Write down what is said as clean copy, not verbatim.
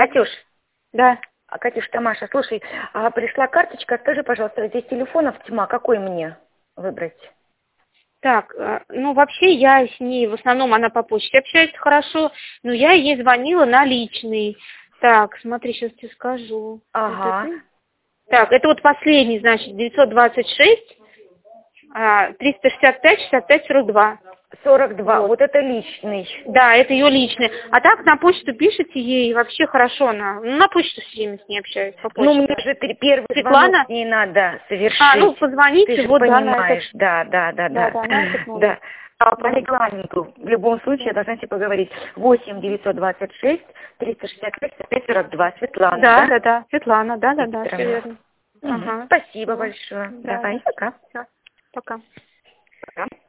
Катюш, Да. Катюш, Тамаша, слушай, пришла карточка, скажи, пожалуйста, здесь телефонов тьма, какой мне выбрать? Так, ну вообще я с ней, в основном она по почте общается хорошо, но я ей звонила на личный. Так, смотри, сейчас тебе скажу. Ага. Так, это вот последний, значит, 926 365 65 42. 42, вот это личный. Да, это ее личный. А так на почту пишите ей, вообще хорошо она. Ну, на почту все время с ней общаюсь, по почте. Ну, мне же первый Светлана? звонок с ней надо совершить. Ну позвоните, Ты же вот, понимаешь, да, да. на этот номер. Да. По регламенту, в любом случае, я должна тебе поговорить. 8 926 365 55 42. Светлана, Да, Светлана, да, все Викторовна. верно. Ага. Спасибо большое. Давай, пока. Всё, пока. Пока.